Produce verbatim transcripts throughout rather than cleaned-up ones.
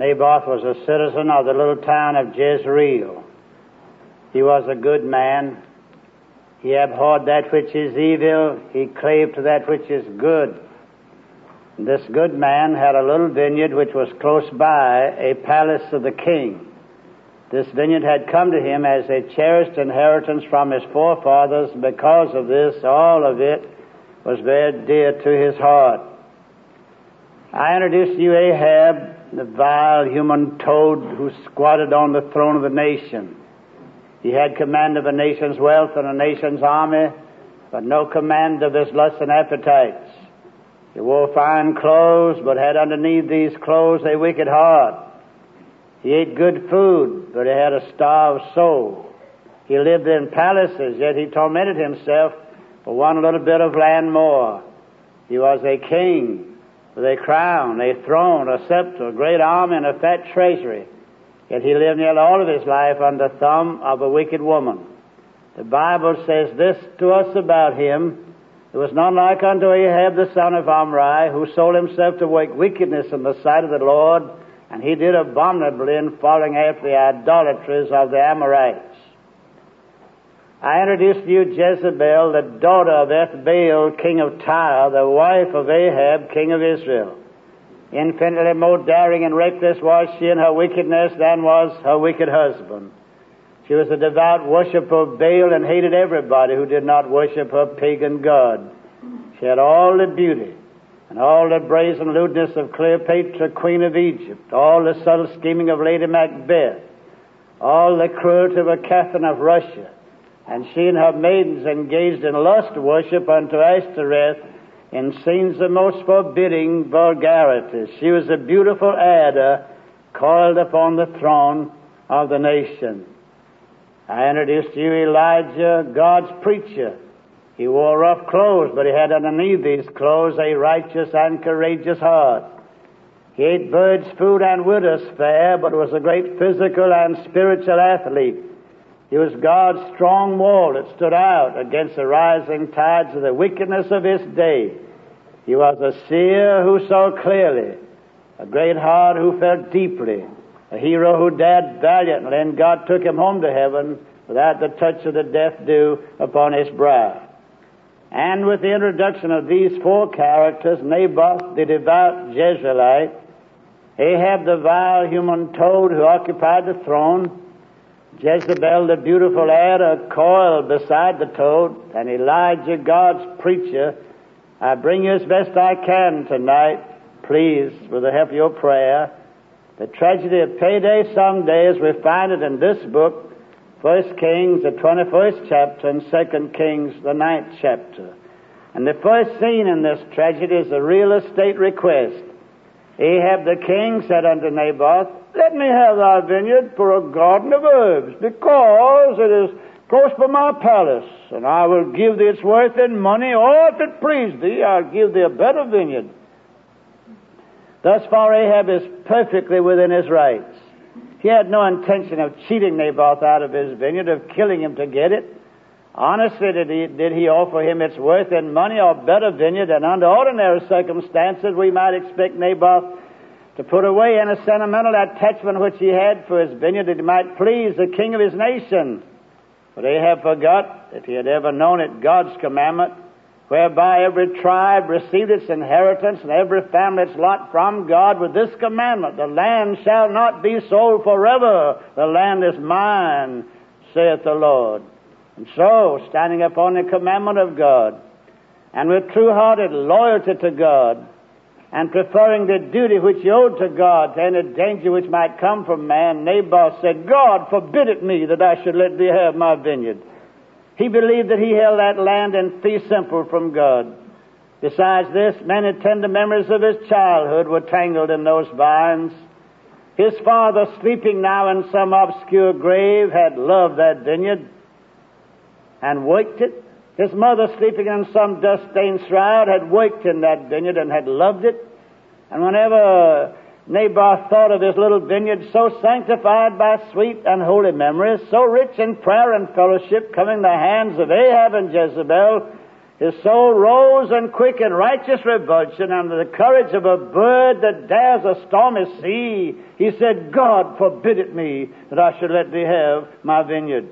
Naboth was a citizen of the little town of Jezreel. He was a good man. He abhorred that which is evil. He clave to that which is good. This good man had a little vineyard which was close by a palace of the king. This vineyard had come to him as a cherished inheritance from his forefathers. Because of this, all of it was very dear to his heart. I introduce to you Ahab, the vile human toad who squatted on the throne of the nation. He had command of a nation's wealth and a nation's army, but no command of his lusts and appetites. He wore fine clothes, but had underneath these clothes a wicked heart. He ate good food, but he had a starved soul. He lived in palaces, yet he tormented himself for one little bit of land more. He was a king with a crown, a throne, a scepter, a great army, and a fat treasury. Yet he lived nearly all of his life under the thumb of a wicked woman. The Bible says this to us about him: there was none like unto Ahab the son of Omri, who sold himself to work wickedness in the sight of the Lord, and he did abominably in following after the idolatries of the Amorites. I introduce to you Jezebel, the daughter of Ethbaal, king of Tyre, the wife of Ahab, king of Israel. Infinitely more daring and reckless was she in her wickedness than was her wicked husband. She was a devout worshiper of Baal and hated everybody who did not worship her pagan god. She had all the beauty and all the brazen lewdness of Cleopatra, queen of Egypt, all the subtle scheming of Lady Macbeth, all the cruelty of a Catherine of Russia. And she and her maidens engaged in lust worship unto Ashtoreth in scenes of most forbidding vulgarity. She was a beautiful adder coiled upon the throne of the nation. I introduced to you Elijah, God's preacher. He wore rough clothes, but he had underneath these clothes a righteous and courageous heart. He ate birds' food and widow's fare, but was a great physical and spiritual athlete. He was God's strong wall that stood out against the rising tides of the wickedness of his day. He was a seer who saw clearly, a great heart who felt deeply, a hero who dared valiantly, and God took him home to heaven without the touch of the death dew upon his brow. And with the introduction of these four characters, Naboth, the devout Jezreelite, Ahab, the vile human toad who occupied the throne, Jezebel, the beautiful adder coiled beside the toad, and Elijah, God's preacher, I bring you as best I can tonight, please, with the help of your prayer, the tragedy of payday someday as we find it in this book, First Kings, the twenty-first chapter, and Second Kings, the ninth chapter. And the first scene in this tragedy is a real estate request. Ahab the king said unto Naboth, Let me have thy vineyard for a garden of herbs, because it is close by my palace, and I will give thee its worth in money, or if it please thee, I'll give thee a better vineyard. Thus far Ahab is perfectly within his rights. He had no intention of cheating Naboth out of his vineyard, of killing him to get it. Honestly did he, did he offer him its worth in money or better vineyard, and under ordinary circumstances we might expect Naboth to put away any sentimental attachment which he had for his vineyard that he might please the king of his nation. But Ahab forgot, if he had ever known it, God's commandment, whereby every tribe received its inheritance and every family its lot from God with this commandment: the land shall not be sold forever. The land is mine, saith the Lord. And so, standing upon the commandment of God, and with true-hearted loyalty to God, and preferring the duty which he owed to God to any danger which might come from man, Naboth said, God forbid it me that I should let thee have my vineyard. He believed that he held that land in fee simple from God. Besides this, many tender memories of his childhood were tangled in those vines. His father, sleeping now in some obscure grave, had loved that vineyard and worked it. His mother, sleeping in some dust-stained shroud, had worked in that vineyard and had loved it. And whenever Naboth thought of his little vineyard, so sanctified by sweet and holy memories, so rich in prayer and fellowship, coming the hands of Ahab and Jezebel, His soul rose and quick in righteous revulsion, and with the courage of a bird that dares a stormy sea, he said, God forbid it me that I should let thee have my vineyard.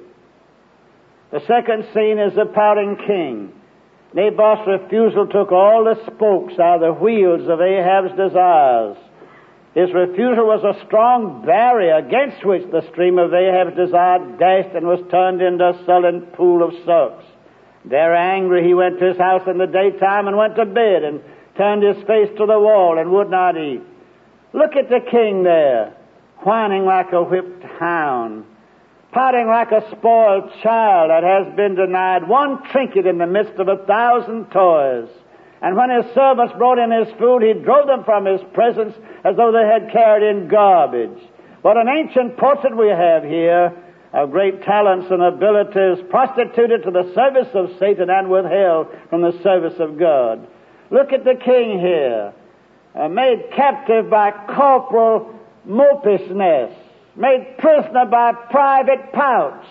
The second scene is the pouting king. Naboth's refusal took all the spokes out of the wheels of Ahab's desires. His refusal was a strong barrier against which the stream of Ahab's desire dashed and was turned into a sullen pool of sulks. There angry, he went to his house in the daytime and went to bed and turned his face to the wall and would not eat. Look at the king there, whining like a whipped hound, pouting like a spoiled child that has been denied one trinket in the midst of a thousand toys. And when his servants brought in his food, he drove them from his presence as though they had carried in garbage. What an ancient portrait we have here of great talents and abilities prostituted to the service of Satan and withheld from the service of God. Look at the king here, uh, made captive by corporal mopishness, made prisoner by private pouts.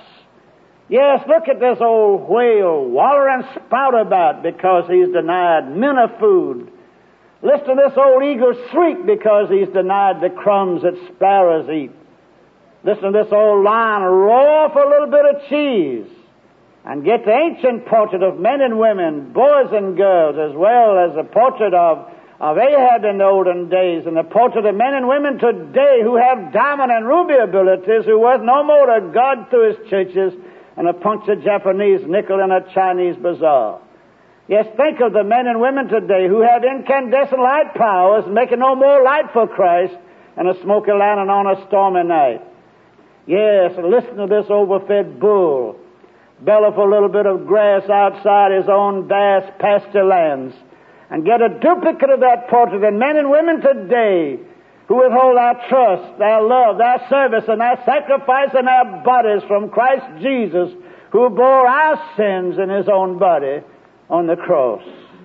Yes, look at this old whale waller and spout about because he's denied men of food. Listen to this old eagle shriek because he's denied the crumbs that sparrows eat. Listen to this old lion roar for a little bit of cheese. And get the ancient portrait of men and women, boys and girls, as well as the portrait of, of Ahab in the olden days, and the portrait of men and women today who have diamond and ruby abilities, who was no more to God through his churches and a punctured Japanese nickel in a Chinese bazaar. Yes, think of the men and women today who have incandescent light powers, making no more light for Christ than a smoky lantern on a stormy night. Yes, and listen to this overfed bull, bellow for a little bit of grass outside his own vast pasture lands, and get a duplicate of that portrait. And men and women today who withhold their trust, their love, their service, and their sacrifice and their bodies from Christ Jesus, who bore our sins in his own body on the cross.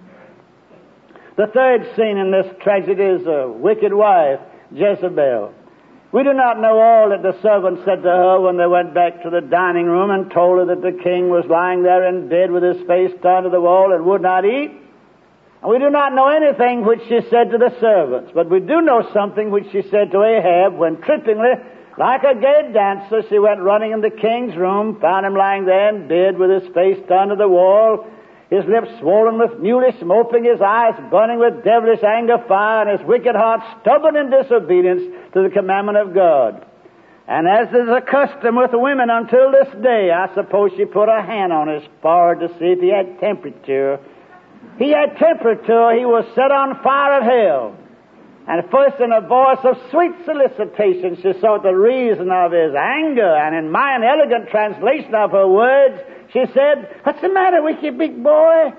The third scene in this tragedy is a wicked wife, Jezebel. We do not know all that the servants said to her when they went back to the dining room and told her that the king was lying there in bed with his face turned to the wall and would not eat. And we do not know anything which she said to the servants, but we do know something which she said to Ahab when trippingly, like a gay dancer, she went running in the king's room, found him lying there in bed with his face turned to the wall, his lips swollen with mulish moping, his eyes burning with devilish anger fire, and his wicked heart stubborn in disobedience to the commandment of God. And as is a custom with women until this day, I suppose she put her hand on his forehead to see if he had temperature. He had temperature. He was set on fire of hell. And first in a voice of sweet solicitation, she sought the reason of his anger. And in my inelegant translation of her words, she said, "What's the matter with you, big boy?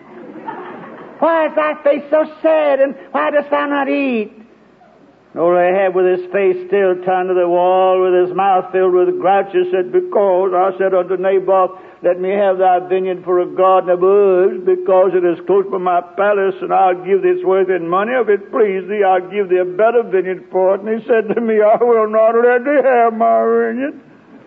Why is thy face so sad, and why dost thou not eat?" Old Ahab, with his face still turned to the wall, with his mouth filled with grouches, said, "Because I said unto Naboth, let me have thy vineyard for a garden of herbs, because it is close by my palace, and I'll give thee its worth in money. If it please thee, I'll give thee a better vineyard for it." And he said to me, "I will not let thee have my vineyard."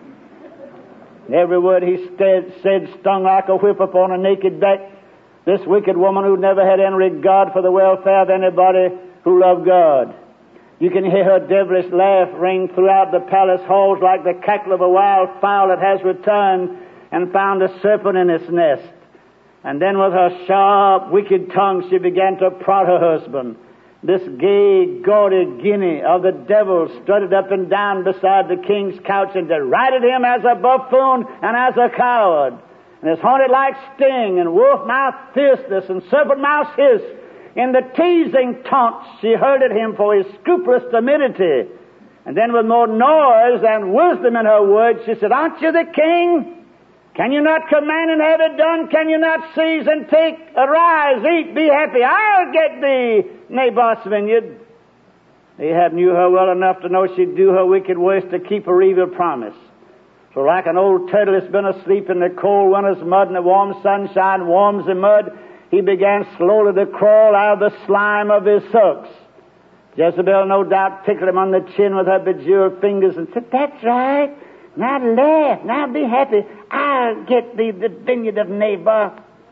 Every word he said, said stung like a whip upon a naked back. This wicked woman who never had any regard for the welfare of anybody who loved God. You can hear her devilish laugh ring throughout the palace halls like the cackle of a wild fowl that has returned and found a serpent in its nest. And then with her sharp, wicked tongue she began to prod her husband. This gay, gaudy guinea of the devil strutted up and down beside the king's couch and derided him as a buffoon and as a coward. And his haunted like sting and wolf-mouth fierceness and serpent-mouth hiss in the teasing taunts she hurled him for his scrupulous timidity. And then with more noise and wisdom in her words, she said, "Aren't you the king? Can you not command and have it done? Can you not seize and take? Arise, eat, be happy. I'll get thee Naboth's vineyard." Ahab knew her well enough to know she'd do her wicked worst to keep her evil promise. So like an old turtle that's been asleep in the cold winter's mud and the warm sunshine warms the mud, he began slowly to crawl out of the slime of his sulks. Jezebel no doubt tickled him on the chin with her bejeweled fingers and said, "That's right. Now laugh. Now be happy. I'll get thee the vineyard of Naboth."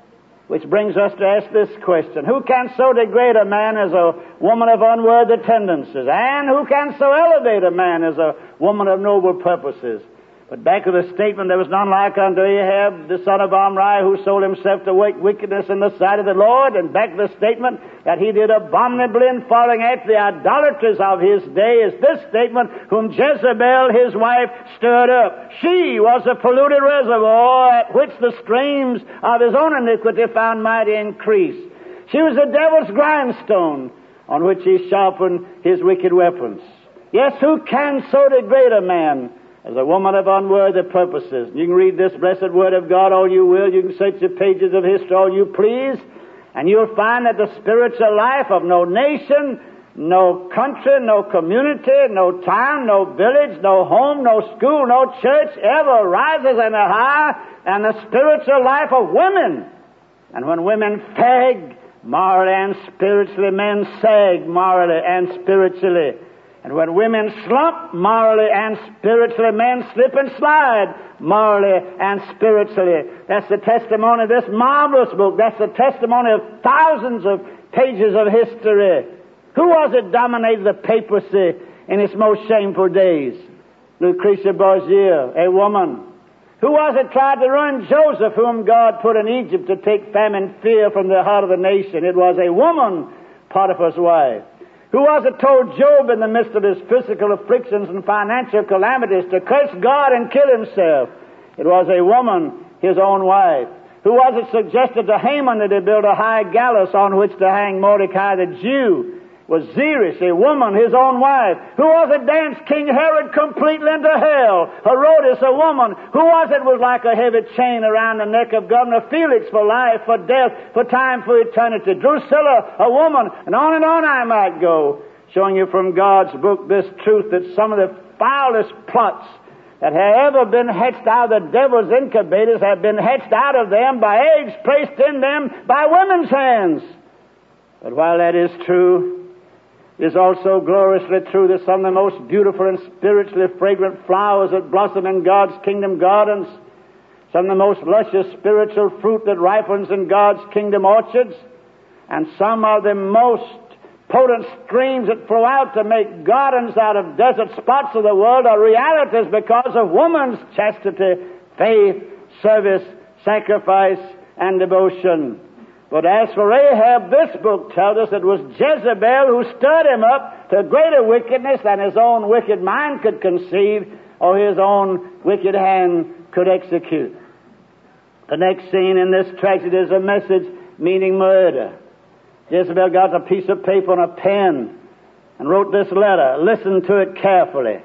Which brings us to ask this question: who can so degrade a man as a woman of unworthy tendencies? And who can so elevate a man as a woman of noble purposes? But back to the statement, there was none like unto Ahab, the son of Omri, who sold himself to work wickedness in the sight of the Lord. And back to the statement that he did abominably in following after the idolaters of his day, is this statement: whom Jezebel, his wife, stirred up. She was a polluted reservoir at which the streams of his own iniquity found mighty increase. She was the devil's grindstone on which he sharpened his wicked weapons. Yes, who can so degrade a man as a woman of unworthy purposes? You can read this blessed Word of God all you will. You can search the pages of history all you please, and you'll find that the spiritual life of no nation, no country, no community, no town, no village, no home, no school, no church ever rises any higher than the spiritual life of women. And when women fag morally and spiritually, men sag morally and spiritually. And when women slump morally and spiritually, men slip and slide morally and spiritually. That's the testimony of this marvelous book. That's the testimony of thousands of pages of history. Who was it dominated the papacy in its most shameful days? Lucretia Borgia, a woman. Who was it tried to ruin Joseph, whom God put in Egypt to take famine fear from the heart of the nation? It was a woman, Potiphar's wife. Who was it told Job in the midst of his physical afflictions and financial calamities to curse God and kill himself? It was a woman, his own wife. Who was it suggested to Haman that he build a high gallows on which to hang Mordecai the Jew? It was Zeresh, a woman, his own wife. Who was it danced King Herod completely into hell? Herodes, a woman. Who was it was like a heavy chain around the neck of Governor Felix for life, for death, for time, for eternity? Drusilla, a woman. And on and on I might go, showing you from God's book this truth, that some of the foulest plots that have ever been hatched out of the devil's incubators have been hatched out of them by eggs placed in them by women's hands. But while that is true, it is also gloriously true that some of the most beautiful and spiritually fragrant flowers that blossom in God's kingdom gardens, some of the most luscious spiritual fruit that ripens in God's kingdom orchards, and some of the most potent streams that flow out to make gardens out of desert spots of the world are realities because of woman's chastity, faith, service, sacrifice, and devotion. But as for Ahab, this book tells us it was Jezebel who stirred him up to greater wickedness than his own wicked mind could conceive or his own wicked hand could execute. The next scene in this tragedy is a message meaning murder. Jezebel got a piece of paper and a pen and wrote this letter. Listen to it carefully.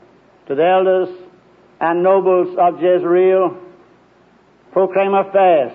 To the elders and nobles of Jezreel, proclaim a fast.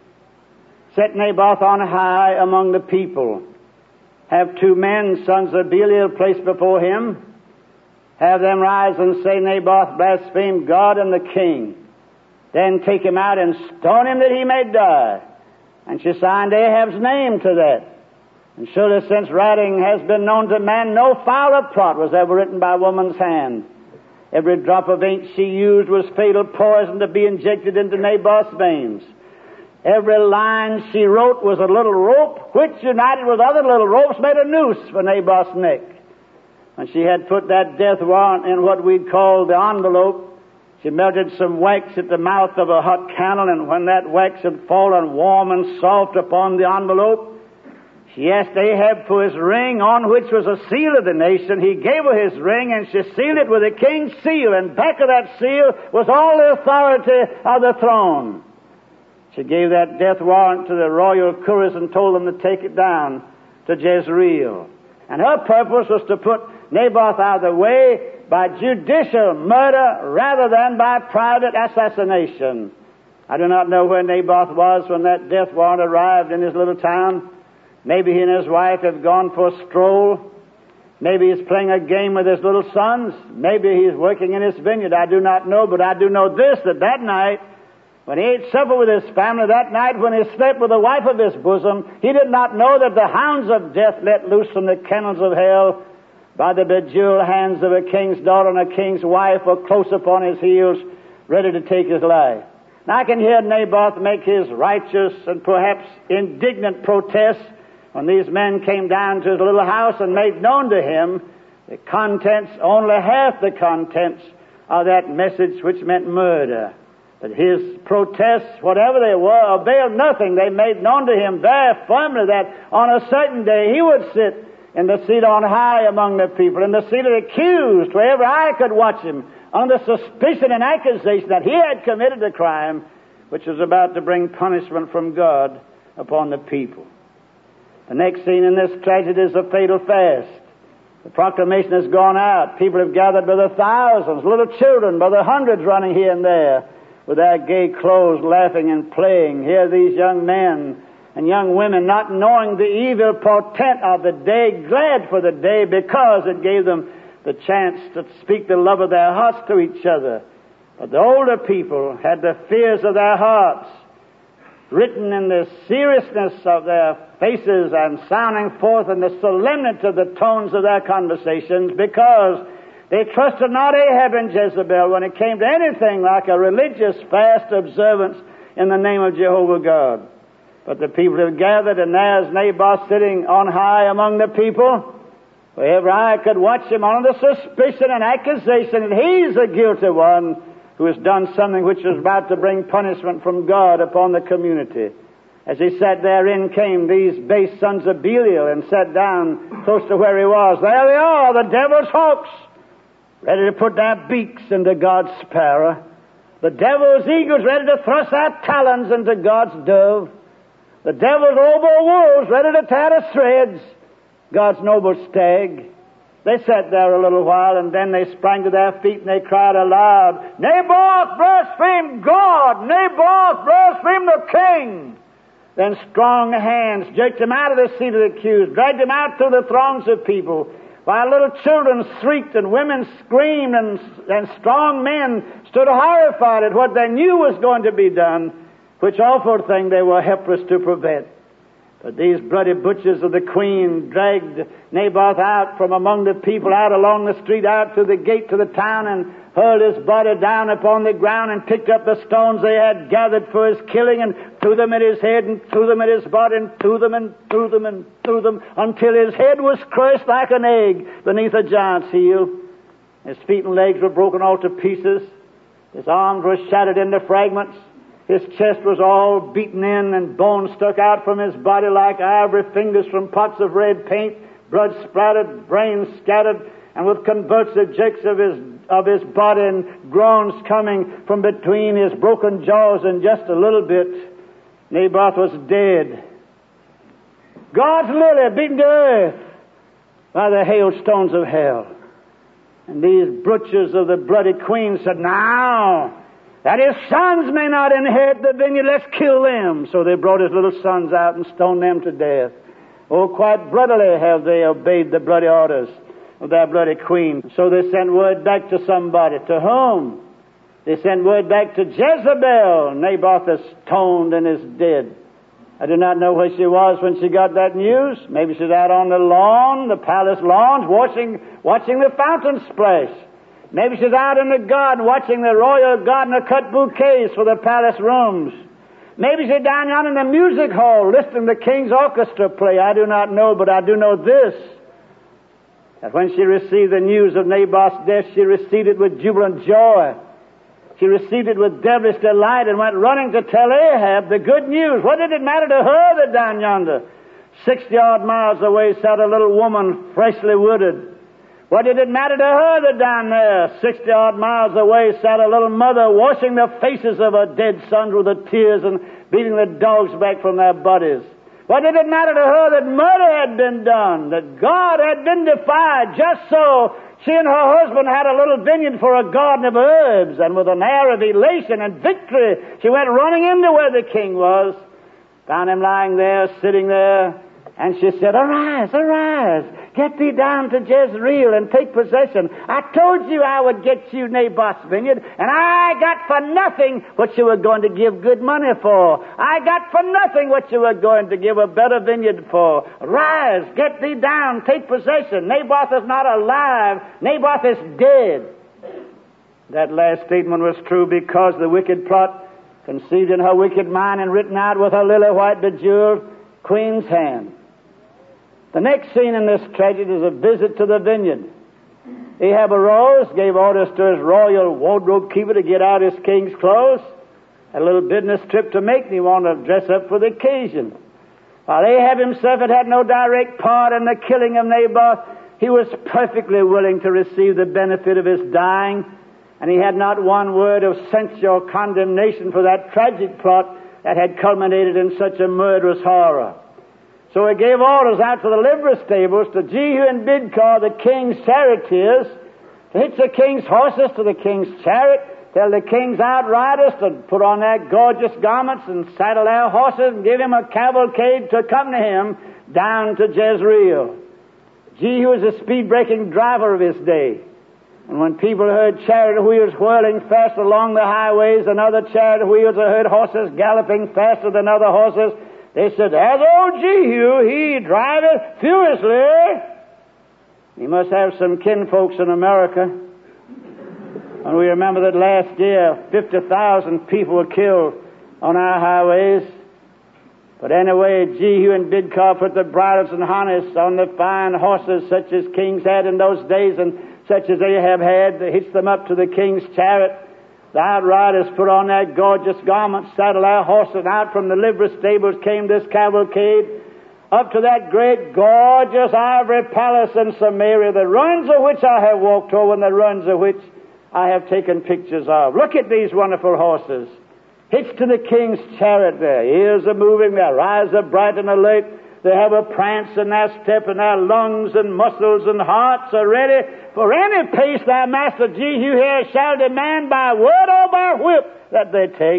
Set Naboth on high among the people. Have two men, sons of Belial, placed before him. Have them rise and say, Naboth blasphemed God and the king. Then take him out and stone him that he may die. And she signed Ahab's name to that. And surely since writing has been known to man, no fouler plot was ever written by woman's hand. Every drop of ink she used was fatal poison to be injected into Naboth's veins. Every line she wrote was a little rope, which united with other little ropes made a noose for Naboth's neck. When she had put that death warrant in what we'd call the envelope, she melted some wax at the mouth of a hot candle, and when that wax had fallen warm and soft upon the envelope, she asked Ahab for his ring, on which was a seal of the nation. He gave her his ring, and she sealed it with the king's seal, and back of that seal was all the authority of the throne. She gave that death warrant to the royal couriers and told them to take it down to Jezreel. And her purpose was to put Naboth out of the way by judicial murder rather than by private assassination. I do not know where Naboth was when that death warrant arrived in his little town. Maybe he and his wife have gone for a stroll. Maybe he's playing a game with his little sons. Maybe he's working in his vineyard. I do not know, but I do know this, that that night, when he ate supper with his family, that night when he slept with the wife of his bosom, he did not know that the hounds of death let loose from the kennels of hell by the bejeweled hands of a king's daughter and a king's wife were close upon his heels, ready to take his life. And I can hear Naboth make his righteous and perhaps indignant protest when these men came down to his little house and made known to him the contents, only half the contents of that message which meant murder. But his protests, whatever they were, availed nothing. They made known to him very firmly that on a certain day he would sit in the seat on high among the people, in the seat of the accused, wherever I could watch him, under suspicion and accusation that he had committed a crime which was about to bring punishment from God upon the people. The next scene in this tragedy is a fatal fast. The proclamation has gone out. People have gathered by the thousands, little children by the hundreds running here and there with their gay clothes, laughing and playing. Here these young men and young women, not knowing the evil portent of the day, glad for the day because it gave them the chance to speak the love of their hearts to each other. But the older people had the fears of their hearts written in the seriousness of their faces and sounding forth in the solemnity of the tones of their conversations, because they trusted not Ahab and Jezebel when it came to anything like a religious fast observance in the name of Jehovah God. But the people have gathered, and there's Naboth sitting on high among the people. Wherever I could watch him under suspicion and accusation that he's the guilty one who has done something which was about to bring punishment from God upon the community. As he sat there, in came these base sons of Belial and sat down close to where he was. There they are, the devil's hawks, ready to put their beaks into God's sparrow. The devil's eagles ready to thrust their talons into God's dove. The devil's oboe wolves ready to tear to shreds God's noble stag. They sat there a little while, and then they sprang to their feet and they cried aloud, Naboth blasphemed God! Naboth blasphemed the king! Then strong hands jerked him out of the seat of the accused, dragged him out through the throngs of people, while little children shrieked and women screamed and, and strong men stood horrified at what they knew was going to be done, which awful thing they were helpless to prevent. But these bloody butchers of the queen dragged Naboth out from among the people, out along the street, out to the gate to the town, and hurled his body down upon the ground and picked up the stones they had gathered for his killing and threw them at his head and threw them at his body and threw them and threw them and threw them until his head was crushed like an egg beneath a giant's heel. His feet and legs were broken all to pieces. His arms were shattered into fragments. His chest was all beaten in and bones stuck out from his body like ivory fingers from pots of red paint, blood splattered, brains scattered, and with convulsive jerks of his of his body and groans coming from between his broken jaws in just a little bit, Naboth was dead. God's lily beaten to earth by the hailstones of hell. And these butchers of the bloody queen said, now, that his sons may not inherit the vineyard, let's kill them. So they brought his little sons out and stoned them to death. Oh, quite bloodily have they obeyed the bloody orders of their bloody queen. So they sent word back to somebody. To whom? They sent word back to Jezebel. Naboth is stoned and is dead. I do not know where she was when she got that news. Maybe she's out on the lawn, the palace lawns, watching, watching the fountain splash. Maybe she's out in the garden watching the royal gardener cut bouquets for the palace rooms. Maybe she's down yonder in the music hall listening to the king's orchestra play. I do not know, but I do know this, that when she received the news of Naboth's death, she received it with jubilant joy. She received it with devilish delight and went running to tell Ahab the good news. What did it matter to her that down yonder, sixty-odd miles away, sat a little woman freshly wooded? What did it matter to her that down there, sixty-odd miles away, sat a little mother washing the faces of her dead sons with her tears and beating the dogs back from their bodies? What did it matter to her that murder had been done, that God had been defied? Just so she and her husband had a little vineyard for a garden of herbs, and with an air of elation and victory, she went running into where the king was, found him lying there, sitting there, and she said, arise, arise, get thee down to Jezreel and take possession. I told you I would get you Naboth's vineyard, and I got for nothing what you were going to give good money for. I got for nothing what you were going to give a better vineyard for. Rise, get thee down, take possession. Naboth is not alive. Naboth is dead. That last statement was true because the wicked plot conceived in her wicked mind and written out with her lily white bejeweled queen's hand. The next scene in this tragedy is a visit to the vineyard. Ahab arose, gave orders to his royal wardrobe keeper to get out his king's clothes, had a little business trip to make, and he wanted to dress up for the occasion. While Ahab himself had had no direct part in the killing of Naboth, he was perfectly willing to receive the benefit of his dying, and he had not one word of censure or condemnation for that tragic plot that had culminated in such a murderous horror. So he gave orders out to the livery stables, to Jehu and Bidkar, the king's charioteers, to hitch the king's horses to the king's chariot, tell the king's outriders to put on their gorgeous garments and saddle their horses and give him a cavalcade to accompany him down to Jezreel. Jehu was a speed-breaking driver of his day. And when people heard chariot wheels whirling fast along the highways and other chariot wheels, or heard horses galloping faster than other horses, they said, "There's old Jehu, he driveth furiously." He must have some kinfolks in America. And we remember that last year, fifty thousand people were killed on our highways. But anyway, Jehu and Bidkar put the bridles and harness on the fine horses such as kings had in those days and such as Ahab had. They hitched them up to the king's chariot. The outriders put on their gorgeous garments, saddled their horses, and out from the livery stables came this cavalcade up to that great gorgeous ivory palace in Samaria, the ruins of which I have walked over and the ruins of which I have taken pictures of. Look at these wonderful horses, hitched to the king's chariot. Their ears are moving, their eyes are bright and alert. They have a prance in their step, and their lungs and muscles and hearts are ready for any pace their master Jehu here shall demand by word or by whip that they take.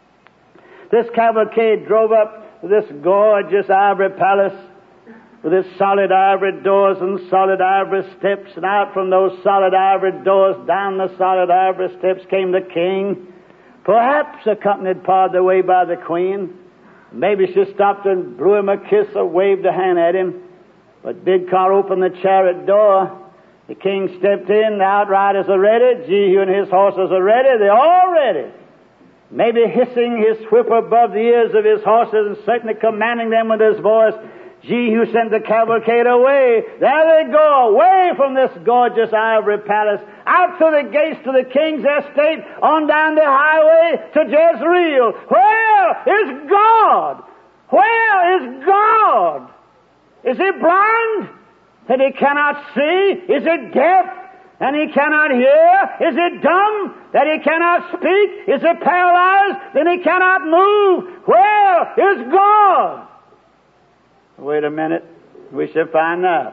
This cavalcade drove up to this gorgeous ivory palace with its solid ivory doors and solid ivory steps, and out from those solid ivory doors, down the solid ivory steps came the king, perhaps accompanied part of the way by the queen. Maybe she stopped and blew him a kiss or waved a hand at him. But Bidkar opened the chariot door. The king stepped in. The outriders are ready. Jehu and his horses are ready. They're all ready. Maybe hissing his whip above the ears of his horses and certainly commanding them with his voice. Jehu sent the cavalcade away. There they go, away from this gorgeous ivory palace, out to the gates to the king's estate, on down the highway to Jezreel. Where is God? Where is God? Is he blind that he cannot see? Is he deaf and he cannot hear? Is he dumb that he cannot speak? Is he paralyzed that he cannot move? Where is God? Wait a minute. We shall find out.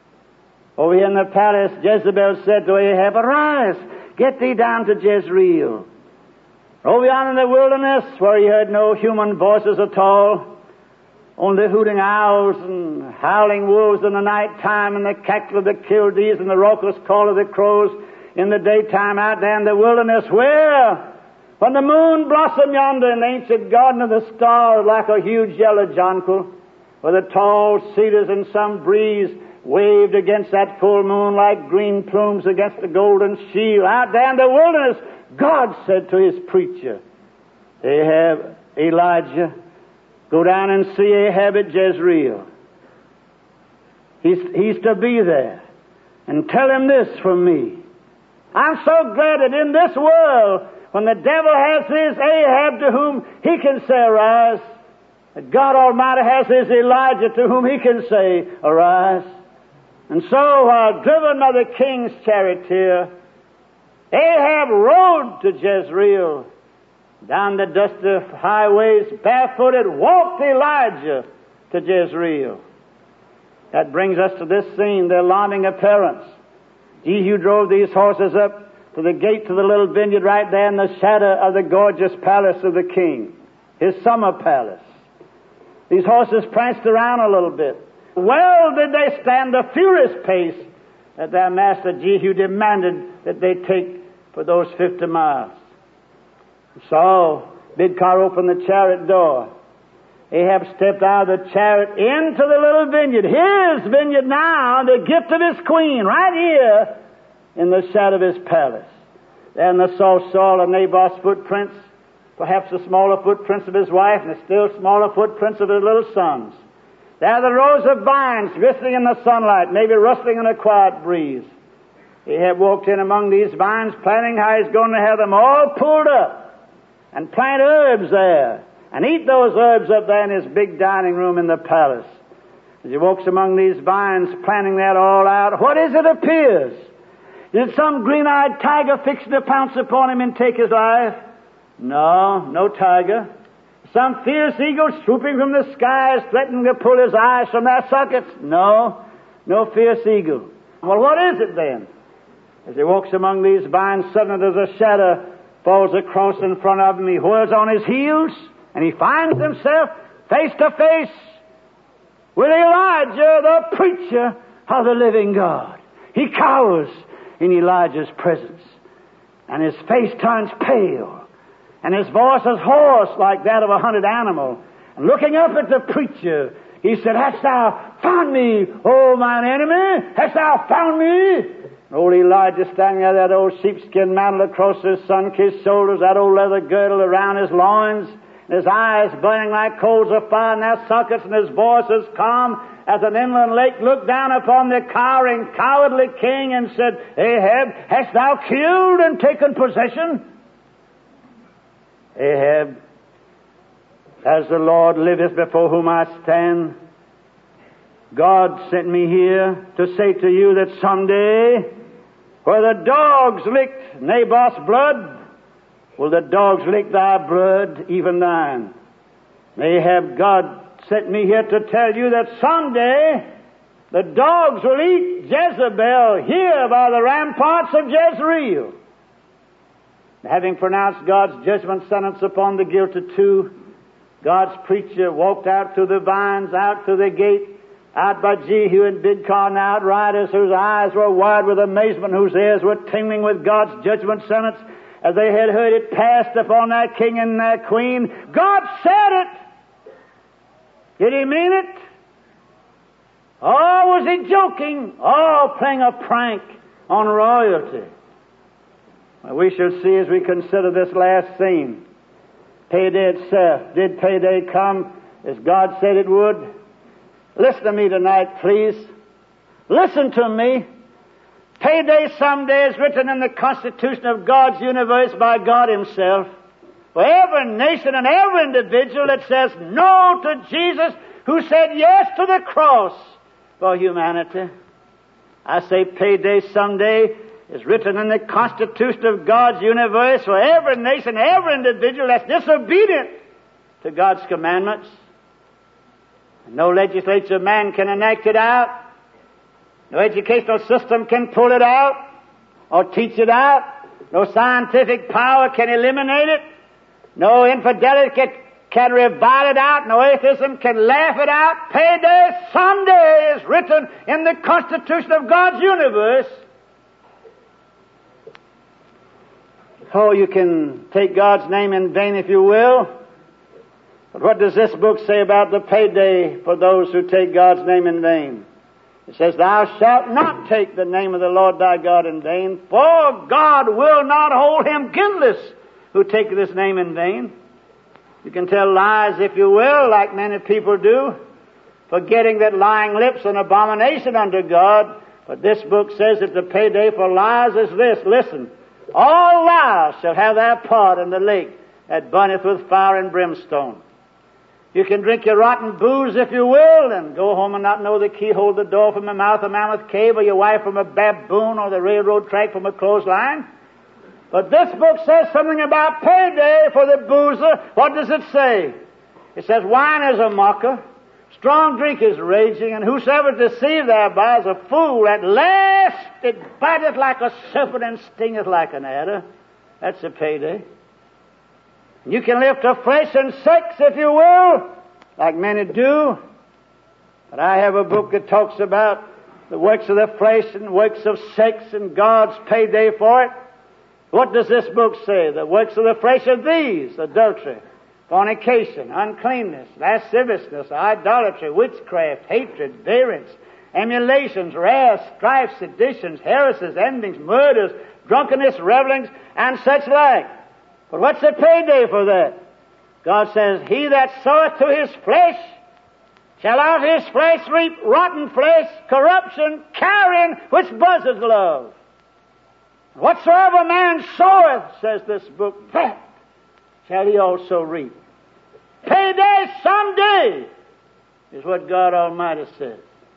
Over here in the palace, Jezebel said to Ahab, "Arise, get thee down to Jezreel." Over yonder in the wilderness, where he heard no human voices at all, only hooting owls and howling wolves in the night time, and the cackle of the kildees and the raucous call of the crows in the daytime, out there in the wilderness, where, when the moon blossomed yonder in the ancient garden of the stars like a huge yellow jonquil, where the tall cedars in some breeze waved against that full moon like green plumes against the golden shield. Out there in the wilderness, God said to his preacher, Ahab, Elijah, go down and see Ahab at Jezreel. He's, he's to be there. And tell him this from me. I'm so glad that in this world, when the devil has his Ahab to whom he can say, arise, that God Almighty has his Elijah to whom he can say, arise. And so, while driven by the king's charioteer, Ahab rode to Jezreel. Down the dusty highways, barefooted, walked Elijah to Jezreel. That brings us to this scene, the alarming appearance. Jehu drove these horses up to the gate to the little vineyard right there in the shadow of the gorgeous palace of the king, his summer palace. These horses pranced around a little bit. Well did they stand the furious pace that their master Jehu demanded that they take for those fifty miles. So, Bidkar opened the chariot door. Ahab stepped out of the chariot into the little vineyard, his vineyard now, the gift of his queen, right here in the shadow of his palace. Then the soft soil of Naboth's footprints, perhaps the smaller footprints of his wife and the still smaller footprints of his little sons. There are the rows of vines glistening in the sunlight, maybe rustling in a quiet breeze. Ahab walked in among these vines, planning how he's going to have them all pulled up and plant herbs there and eat those herbs up there in his big dining room in the palace. As he walks among these vines, planning that all out, what is it appears? Is it some green-eyed tiger fixing to pounce upon him and take his life? No, no tiger. Some fierce eagle swooping from the skies, threatening to pull his eyes from their sockets? No, no fierce eagle. Well, what is it then? As he walks among these vines, suddenly there's a shadow falls across in front of him. He whirls on his heels, and he finds himself face to face with Elijah, the preacher of the living God. He cowers in Elijah's presence, and his face turns pale, and his voice is hoarse like that of a hunted animal. And looking up at the preacher, he said, "Hast thou found me, O mine enemy? Hast thou found me?" Old Elijah standing there, that old sheepskin mantle across his sun-kissed shoulders, that old leather girdle around his loins, and his eyes burning like coals of fire in their sockets, and his voice as calm as an inland lake, looked down upon the cowering, cowardly king and said, "Ahab, hast thou killed and taken possession?" Ahab, as the Lord liveth before whom I stand, God sent me here to say to you that someday, where the dogs licked Naboth's blood, will the dogs lick thy blood, even thine. Ahab, God sent me here to tell you that someday the dogs will eat Jezebel here by the ramparts of Jezreel. Having pronounced God's judgment sentence upon the guilty two, God's preacher walked out through the vines, out through the gate, out by Jehu and Bidkar, and outriders whose eyes were wide with amazement, whose ears were tingling with God's judgment sentence, as they had heard it passed upon their king and their queen. God said it! Did He mean it? Or was He joking? Or playing a prank on royalty? Well, we shall see as we consider this last scene. Payday itself. Did payday come as God said it would? Listen to me tonight, please. Listen to me. Payday someday is written in the Constitution of God's universe by God Himself. For every nation and every individual that says no to Jesus, who said yes to the cross for humanity. I say payday someday is written in the Constitution of God's universe for every nation, every individual that's disobedient to God's commandments. No legislature of man can enact it out. No educational system can pull it out or teach it out. No scientific power can eliminate it. No infidelity can, can revive it out. No atheism can laugh it out. Payday someday is written in the Constitution of God's universe. Oh, you can take God's name in vain if you will. But what does this book say about the payday for those who take God's name in vain? It says, "Thou shalt not take the name of the Lord thy God in vain, for God will not hold him guiltless who taketh his name in vain." You can tell lies if you will, like many people do, forgetting that lying lips are an abomination unto God. But this book says that the payday for lies is this. Listen, all lies shall have their part in the lake that burneth with fire and brimstone. You can drink your rotten booze if you will, and go home and not know the keyhole of the door from the mouth of Mammoth Cave, or your wife from a baboon, or the railroad track from a clothesline. But this book says something about payday for the boozer. What does it say? It says, "Wine is a mocker, strong drink is raging, and whosoever is deceived thereby is a fool. At last it biteth like a serpent and stingeth like an adder." That's a payday. You can live to flesh and sex if you will, like many do. But I have a book that talks about the works of the flesh and works of sex and God's payday for it. What does this book say? The works of the flesh are these: adultery, fornication, uncleanness, lasciviousness, idolatry, witchcraft, hatred, variance, emulations, wrath, strife, seditions, heresies, envyings, murders, drunkenness, revellings, and such like. But what's the payday for that? God says, he that soweth to his flesh shall out of his flesh reap rotten flesh, corruption, carrion, which buzzeth love. Whatsoever man soweth, says this book, that shall he also reap. Payday someday is what God Almighty says.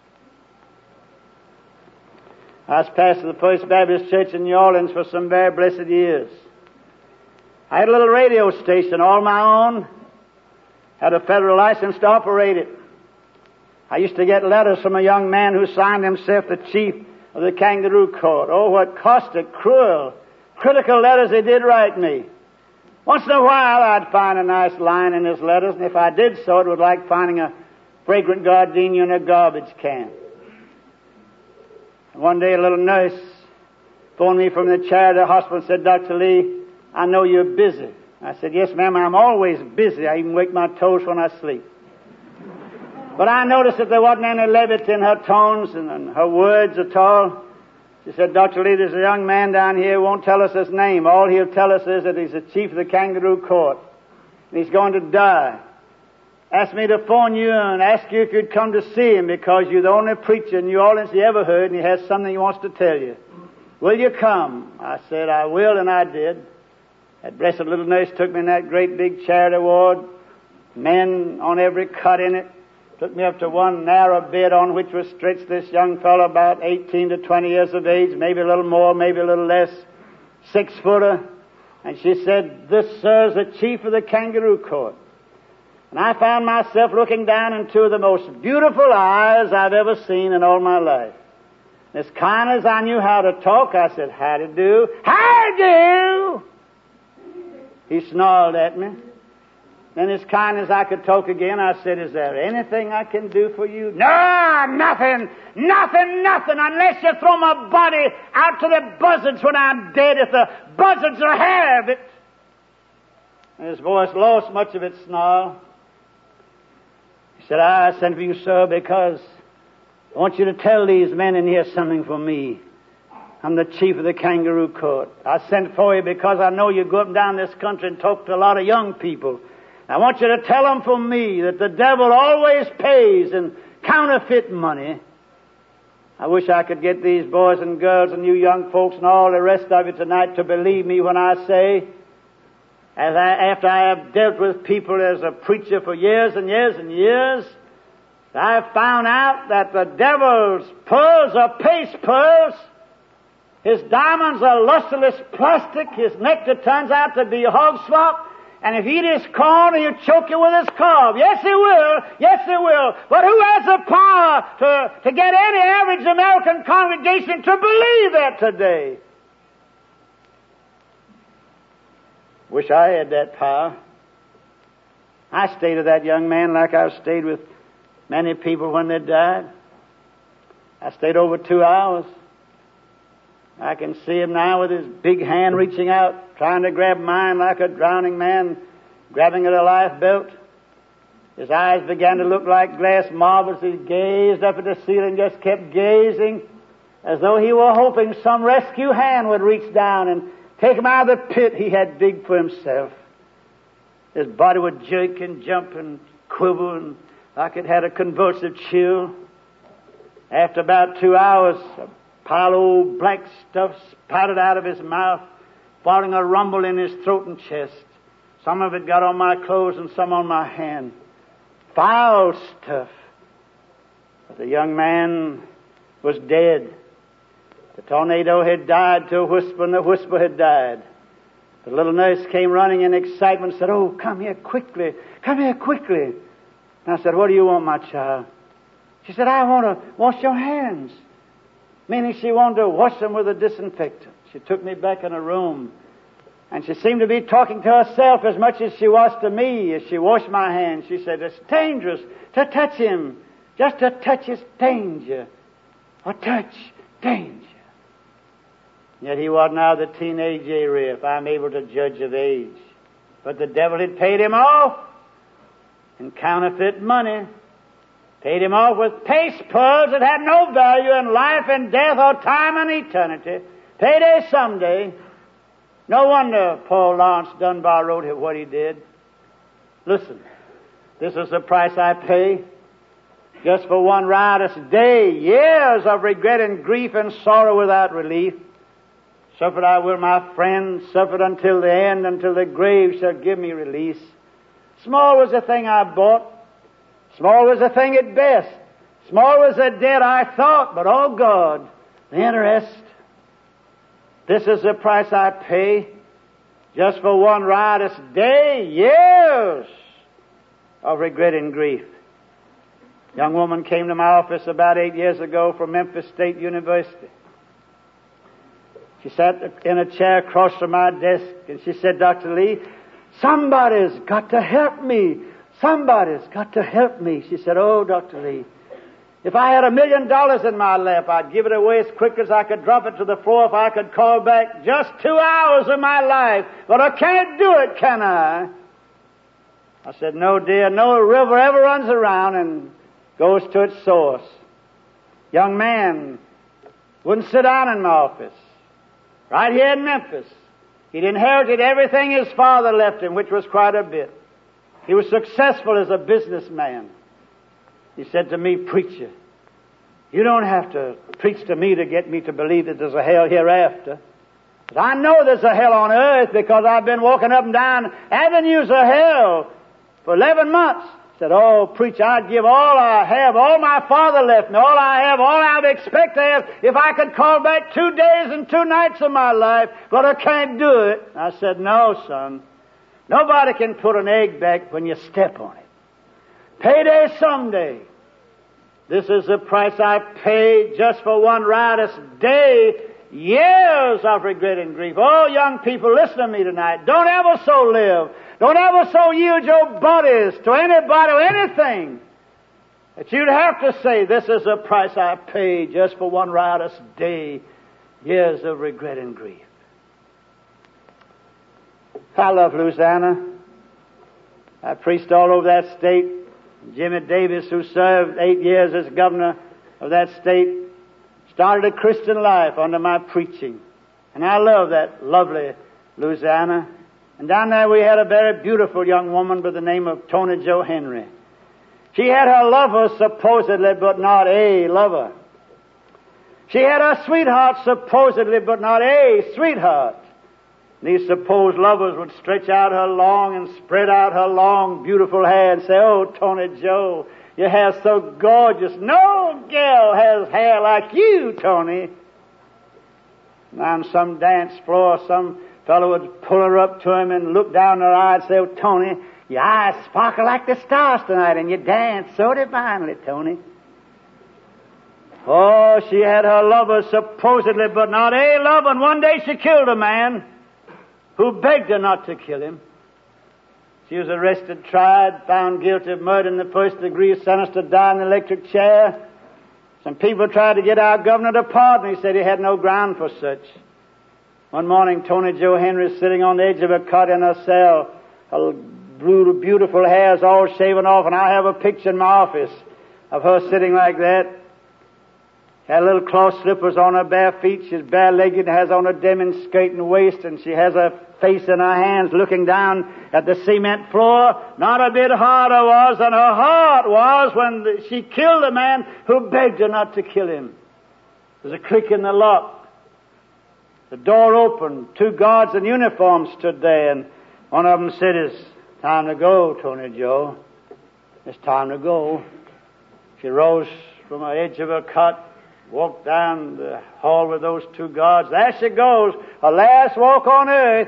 I was pastor of the First Baptist Church in New Orleans for some very blessed years. I had a little radio station all my own, had a federal license to operate it. I used to get letters from a young man who signed himself the chief of the Kangaroo Court. Oh, what caustic, cruel, critical letters he did write me. Once in a while I'd find a nice line in his letters, and if I did so, it was like finding a fragrant gardenia in a garbage can. And one day a little nurse phoned me from the chair of the hospital and said, Doctor Lee, I know you're busy. I said, yes, ma'am, I'm always busy. I even wake my toes when I sleep. But I noticed that there wasn't any levity in her tones and in her words at all. She said, Doctor Lee, there's a young man down here who won't tell us his name. All he'll tell us is that he's the chief of the Kangaroo Court, and he's going to die. Asked me to phone you and ask you if you'd come to see him because you're the only preacher in New Orleans he ever heard, and he has something he wants to tell you. Will you come? I said, I will, and I did. That blessed little nurse took me in that great big charity ward, men on every cut in it. Took me up to one narrow bed on which was stretched this young fellow about eighteen to twenty years of age, maybe a little more, maybe a little less, six-footer. And she said, this, sir, is the chief of the Kangaroo Court. And I found myself looking down into the most beautiful eyes I've ever seen in all my life. As kind as I knew how to talk, I said, how do you do? How do? He snarled at me. Then as kind as I could talk again, I said, is there anything I can do for you? No, nothing, nothing, nothing, unless you throw my body out to the buzzards when I'm dead, if the buzzards will have it. And his voice lost much of its snarl. He said, I sent for you, sir, because I want you to tell these men in here something for me. I'm the chief of the Kangaroo Court. I sent for you because I know you go up and down this country and talk to a lot of young people. I want you to tell them from me that the devil always pays in counterfeit money. I wish I could get these boys and girls and you young folks and all the rest of you tonight to believe me when I say, as I, after I have dealt with people as a preacher for years and years and years, I have found out that the devil's pearls are paste pearls. His diamonds are lustreless plastic. His nectar turns out to be hog slop. And if he eat his corn, he'll choke you with his cob. Yes, he will. Yes, he will. But who has the power to, to get any average American congregation to believe that today? Wish I had that power. I stayed with that young man like I've stayed with many people when they died. I stayed over two hours. I can see him now with his big hand reaching out, trying to grab mine like a drowning man grabbing at a life belt. His eyes began to look like glass marbles. He gazed up at the ceiling, just kept gazing, as though he were hoping some rescue hand would reach down and take him out of the pit he had digged for himself. His body would jerk and jump and quiver and like it had a convulsive chill. After about two hours, a pile of old black stuff spouted out of his mouth, following a rumble in his throat and chest. Some of it got on my clothes and some on my hand. Foul stuff. But the young man was dead. The tornado had died to a whisper, and the whisper had died. The little nurse came running in excitement and said, oh, come here quickly. Come here quickly. And I said, what do you want, my child? She said, I want to wash your hands. Meaning she wanted to wash them with a disinfectant. She took me back in a room, and she seemed to be talking to herself as much as she was to me as she washed my hands. She said, it's dangerous to touch him. Just to touch is danger. A touch, danger. Yet he was now the teenage area, if I'm able to judge of age. But the devil had paid him off in counterfeit money. Paid him off with paste pearls that had no value in life and death or time and eternity. Payday someday. No wonder Paul Laurence Dunbar wrote what he did. Listen, this is the price I pay just for one riotous day, years of regret and grief and sorrow without relief. Suffered I will, my friend, suffered until the end, until the grave shall give me release. Small was the thing I bought, small was the thing at best, small was the debt I thought, but oh God, the interest. This is the price I pay just for one riotous day, years of regret and grief. A young woman came to my office about eight years ago from Memphis State University. She sat in a chair across from my desk and she said, Doctor Lee, somebody's got to help me. Somebody's got to help me. She said, oh, Doctor Lee, if I had a million dollars in my lap, I'd give it away as quick as I could drop it to the floor if I could call back just two hours of my life. But I can't do it, can I? I said, no, dear, no river ever runs around and goes to its source. Young man wouldn't sit down in my office. Right here in Memphis. He'd inherited everything his father left him, which was quite a bit. He was successful as a businessman. He said to me, preacher, you don't have to preach to me to get me to believe that there's a hell hereafter. But I know there's a hell on earth because I've been walking up and down avenues of hell for eleven months. He said, oh, preacher, I'd give all I have, all my father left me, all I have, all I would expect to have if I could call back two days and two nights of my life, but I can't do it. I said, no, son. Nobody can put an egg back when you step on it. Payday someday. This is the price I paid just for one riotous day. Years of regret and grief. Oh, young people, listen to me tonight. Don't ever so live. Don't ever so yield your bodies to anybody or anything that you'd have to say, this is the price I paid just for one riotous day. Years of regret and grief. I love Louisiana. I preached all over that state. Jimmy Davis, who served eight years as governor of that state, started a Christian life under my preaching. And I love that lovely Louisiana. And down there we had a very beautiful young woman by the name of Tony Jo Henry. She had her lover supposedly, but not a lover. She had her sweetheart supposedly, but not a sweetheart. These supposed lovers would stretch out her long and spread out her long, beautiful hair and say, oh, Tony Jo, your hair's so gorgeous. No girl has hair like you, Tony. And on some dance floor, some fellow would pull her up to him and look down her eye and say, oh, Tony, your eyes sparkle like the stars tonight and you dance so divinely, Tony. Oh, she had her lover supposedly, but not a lover. And one day she killed a man who begged her not to kill him. She was arrested, tried, found guilty of murder in the first degree, sentenced to die in the electric chair. Some people tried to get our governor to pardon. He said he had no ground for such. One morning, Tony Jo Henry, sitting on the edge of a cot in her cell, her beautiful hair is all shaven off, and I have a picture in my office of her sitting like that. Had little cloth slippers on her bare feet. She's bare-legged and has on a denim skirt and waist, and she has her face in her hands looking down at the cement floor. Not a bit harder was than her heart was when she killed a man who begged her not to kill him. There's a click in the lock. The door opened. Two guards in uniform stood there, and one of them said, it's time to go, Tony Jo. It's time to go. She rose from the edge of her cot, walked down the hall with those two guards. There she goes, her last walk on earth.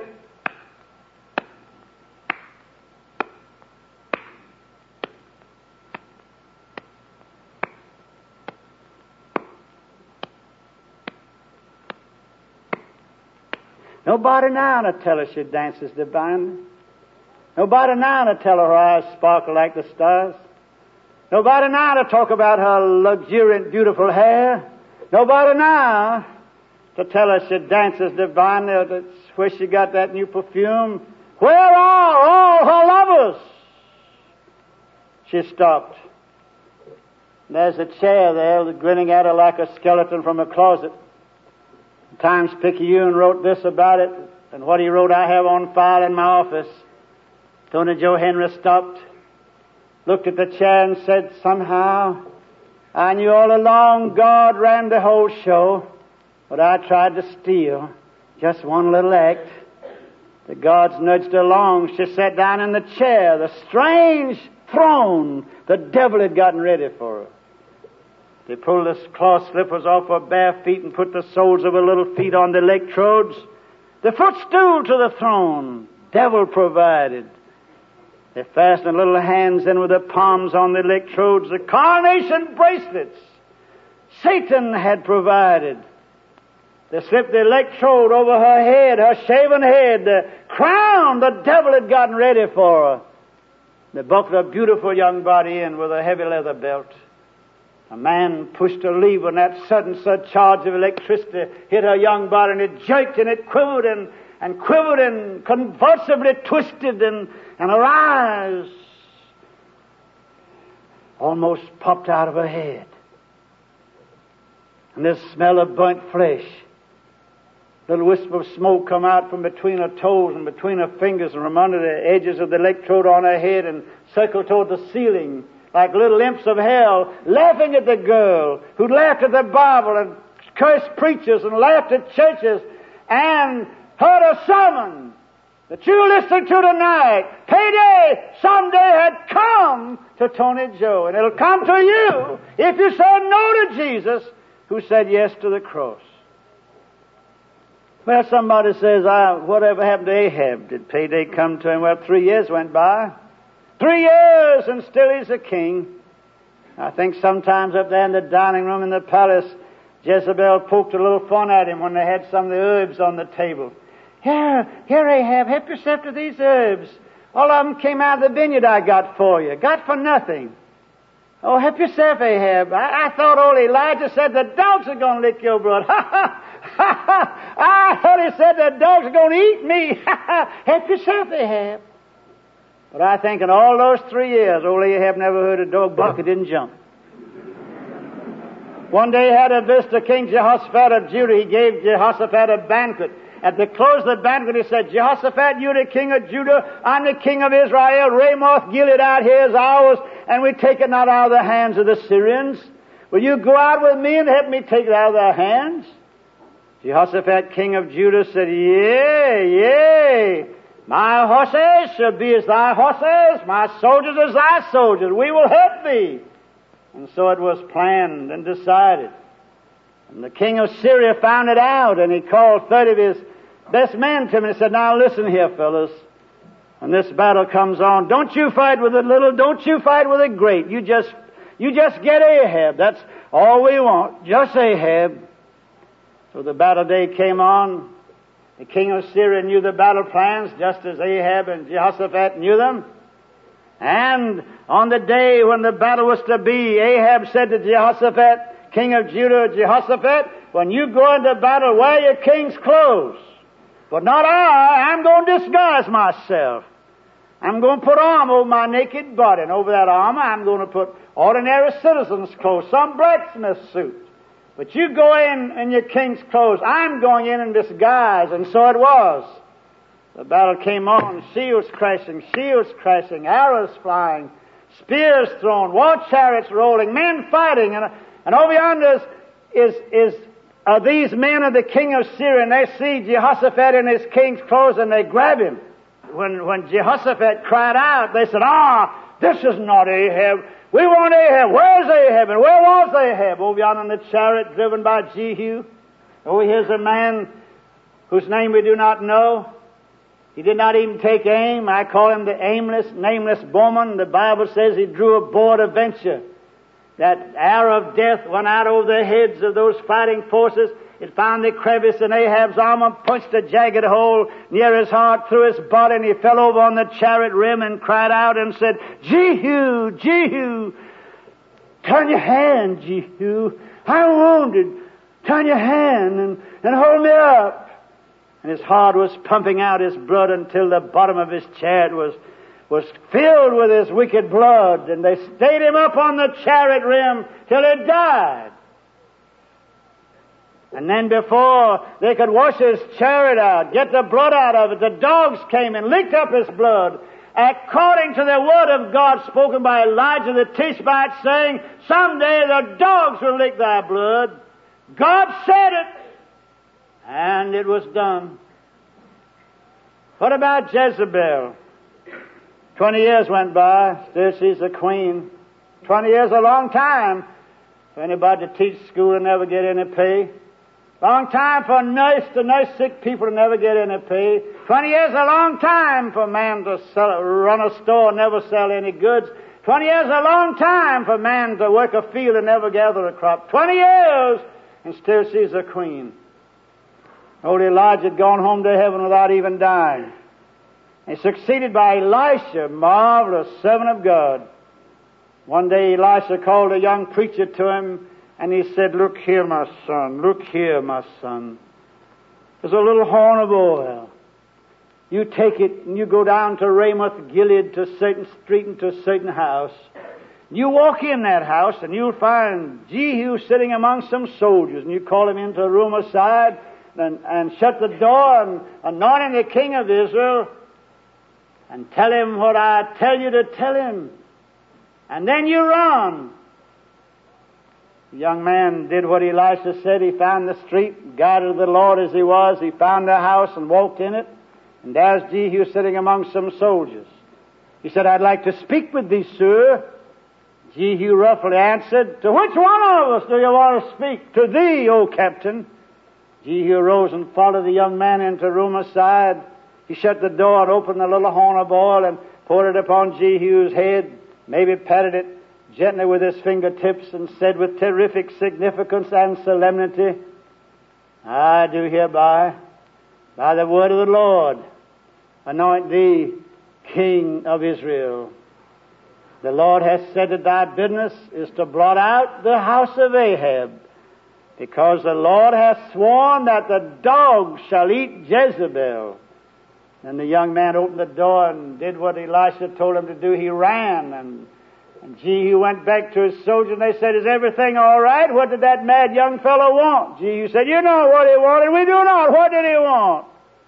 Nobody now to tell her she dances divinely. Nobody now to tell her her eyes sparkle like the stars. Nobody now to talk about her luxuriant, beautiful hair. Nobody now to tell her she dances divinely, or that's where she got that new perfume. Where are all her lovers? She stopped. There's a chair there grinning at her like a skeleton from a closet. The Times-Picayune wrote this about it. And what he wrote I have on file in my office. Tony Joe Henry stopped, looked at the chair and said, somehow, I knew all along God ran the whole show, but I tried to steal just one little act. The gods nudged her along. She sat down in the chair, the strange throne the devil had gotten ready for her. They pulled the cloth slippers off her bare feet and put the soles of her little feet on the electrodes. The footstool to the throne, devil provided. They fastened little hands in with their palms on the electrodes, the carnation bracelets Satan had provided. They slipped the electrode over her head, her shaven head, the crown the devil had gotten ready for her. They buckled a beautiful young body in with a heavy leather belt. A man pushed a lever and that sudden surcharge of electricity hit her young body and it jerked and it quivered and, and quivered and convulsively twisted and, and her eyes almost popped out of her head. And this smell of burnt flesh, little wisp of smoke come out from between her toes and between her fingers and from under the edges of the electrode on her head and circled toward the ceiling like little imps of hell, laughing at the girl who laughed at the Bible and cursed preachers and laughed at churches and heard a sermon that you listened to tonight. Payday someday had come to Tony Joe, and it'll come to you if you say no to Jesus who said yes to the cross. Well, somebody says, ah, whatever happened to Ahab? Did payday come to him? Well, three years went by. Three years and still he's a king. I think sometimes up there in the dining room in the palace, Jezebel poked a little fun at him when they had some of the herbs on the table. Here, here Ahab, help yourself to these herbs. All of them came out of the vineyard I got for you. Got for nothing. Oh, help yourself, Ahab. I, I thought old Elijah said the dogs are going to lick your blood. Ha ha! Ha ha! I thought he said the dogs are going to eat me. Ha ha! Help yourself, Ahab. But I think in all those three years, old Ahab never heard a dog bark. It didn't jump. One day he had a visitor, King Jehoshaphat of Judah. He gave Jehoshaphat a banquet. At the close of the banquet, he said, Jehoshaphat, you're the king of Judah. I'm the king of Israel. Ramoth Gilead out here is ours, and we take it not out of the hands of the Syrians. Will you go out with me and help me take it out of their hands? Jehoshaphat, king of Judah, said, Yea, yea. My horses shall be as thy horses, my soldiers as thy soldiers. We will help thee. And so it was planned and decided. And the king of Syria found it out, and he called thirty of his best men to him and said, now listen here, fellas. When this battle comes on, don't you fight with the little, don't you fight with the great. You just, you just get Ahab. That's all we want. Just Ahab. So the battle day came on. The king of Syria knew the battle plans just as Ahab and Jehoshaphat knew them. And on the day when the battle was to be, Ahab said to Jehoshaphat, king of Judah, Jehoshaphat, when you go into battle, wear your king's clothes. But not I. I'm going to disguise myself. I'm going to put armor over my naked body. And over that armor, I'm going to put ordinary citizen's clothes, some blacksmith suit. But you go in in your king's clothes. I'm going in in disguise. And so it was. The battle came on, shields crashing, shields crashing, arrows flying, spears thrown, war chariots rolling, men fighting. And, and over yonder is, is, is are these men of the king of Syria, and they see Jehoshaphat in his king's clothes, and they grab him. When, when Jehoshaphat cried out, they said, ah, this is not Ahab. We want Ahab. Where's Ahab? And where was Ahab? Over yonder in the chariot driven by Jehu. Over here's a man whose name we do not know. He did not even take aim. I call him the aimless, nameless bowman. The Bible says he drew a bow at a venture. That arrow of death went out over the heads of those fighting forces. It found the crevice in Ahab's armor, punched a jagged hole near his heart, through his body, and he fell over on the chariot rim and cried out and said, Jehu, Jehu, turn your hand, Jehu. I'm wounded. Turn your hand and, and hold me up. And his heart was pumping out his blood until the bottom of his chariot was, was filled with his wicked blood. And they stayed him up on the chariot rim till he died. And then before they could wash his chariot out, get the blood out of it, the dogs came and licked up his blood, according to the word of God spoken by Elijah the Tishbite, saying, someday the dogs will lick thy blood. God said it, and it was done. What about Jezebel? Twenty years went by, still she's a queen. Twenty years a long time for anybody to teach school and never get any pay. Long time for a nurse to nurse sick people and never get any pay. Twenty years a long time for a man to sell, run a store and never sell any goods. Twenty years a long time for a man to work a field and never gather a crop. Twenty years, and still she's a queen. Old Elijah had gone home to heaven without even dying. And succeeded by Elisha, marvelous servant of God. One day Elisha called a young preacher to him, and he said, look here, my son, look here, my son. There's a little horn of oil. You take it and you go down to Ramoth Gilead, to a certain street and to a certain house. You walk in that house and you'll find Jehu sitting among some soldiers, and you call him into a room aside and, and shut the door and anoint the king of Israel and tell him what I tell you to tell him. And then you run. The young man did what Elisha said. He found the street, guided the Lord as he was. He found the house and walked in it. And there's Jehu sitting among some soldiers. He said, I'd like to speak with thee, sir. Jehu roughly answered, to which one of us do you want to speak? To thee, O captain. Jehu arose and followed the young man into a room aside. He shut the door and opened the little horn of oil and poured it upon Jehu's head, maybe patted it gently with his fingertips, and said with terrific significance and solemnity, I do hereby, by the word of the Lord, anoint thee King of Israel. The Lord has said that thy business is to blot out the house of Ahab, because the Lord hath sworn that the dogs shall eat Jezebel. And the young man opened the door and did what Elisha told him to do. He ran, and, and Jehu went back to his soldiers, and they said, is everything all right? What did that mad young fellow want? Jehu said, you know what he wanted. We do not. What did he want?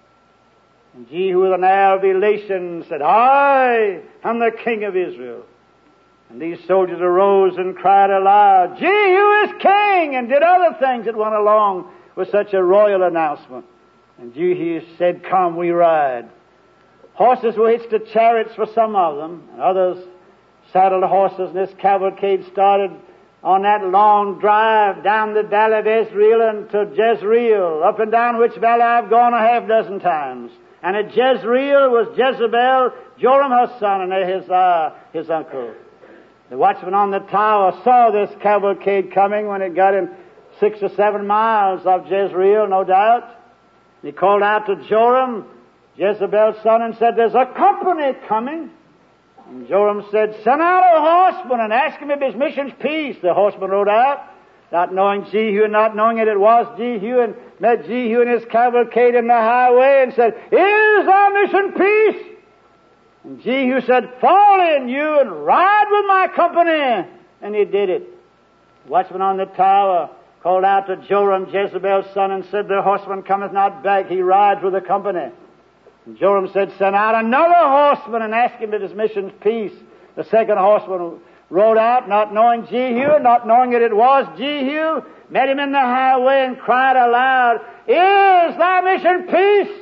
And Jehu, with an air of elation, said, I am the king of Israel. And these soldiers arose and cried aloud, Jehu is king, and did other things that went along with such a royal announcement. And Jehu said, come, we ride. Horses were hitched to chariots for some of them, and others saddled horses, and this cavalcade started on that long drive down the valley of Israel and to Jezreel, up and down which valley I've gone a half dozen times. And at Jezreel was Jezebel, Joram her son, and his, uh, his uncle. The watchman on the tower saw this cavalcade coming when it got in six or seven miles of Jezreel, no doubt. He called out to Joram, Jezebel's son, and said, there's a company coming. And Joram said, send out a horseman and ask him if his mission's peace. The horseman rode out, not knowing Jehu and not knowing that it was Jehu, and met Jehu and his cavalcade in the highway and said, is our mission peace? And Jehu said, fall in you and ride with my company. And he did it. The watchman on the tower called out to Joram, Jezebel's son, and said, the horseman cometh not back, he rides with the company. And Joram said, send out another horseman and ask him if his mission's peace. The second horseman rode out, not knowing Jehu, not knowing that it was Jehu, met him in the highway and cried aloud, is thy mission peace?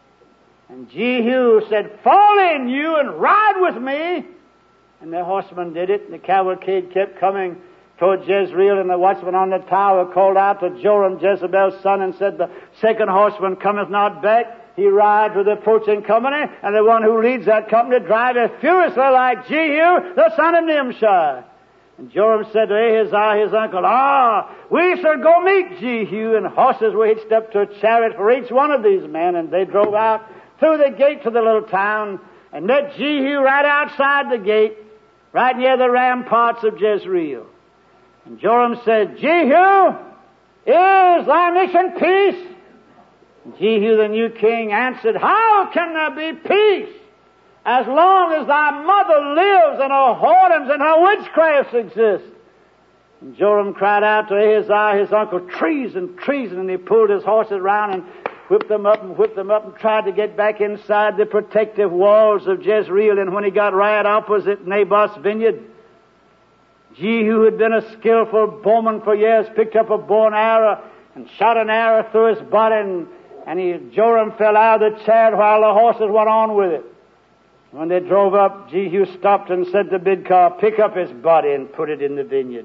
And Jehu said, fall in you and ride with me. And the horseman did it, and the cavalcade kept coming toward Jezreel, and the watchman on the tower called out to Joram, Jezebel's son, and said, the second horseman cometh not back. He rides with the approaching company, and the one who leads that company driveth furiously like Jehu, the son of Nimshi. And Joram said to Ahaziah, his uncle, ah, we shall go meet Jehu. And horses were hitched up to a chariot for each one of these men, and they drove out through the gate to the little town, and met Jehu right outside the gate, right near the ramparts of Jezreel. And Joram said, Jehu, is thy mission peace? And Jehu, the new king, answered, how can there be peace as long as thy mother lives and her whoredoms and her witchcrafts exist? And Joram cried out to Ahaziah, his uncle, treason, treason, and he pulled his horses around and whipped them up and whipped them up and tried to get back inside the protective walls of Jezreel. And when he got right opposite Naboth's vineyard, Jehu, who had been a skillful bowman for years, picked up a bow and arrow and shot an arrow through his body, and, and he, Joram fell out of the chariot while the horses went on with it. When they drove up, Jehu stopped and said to Bidkar, pick up his body and put it in the vineyard.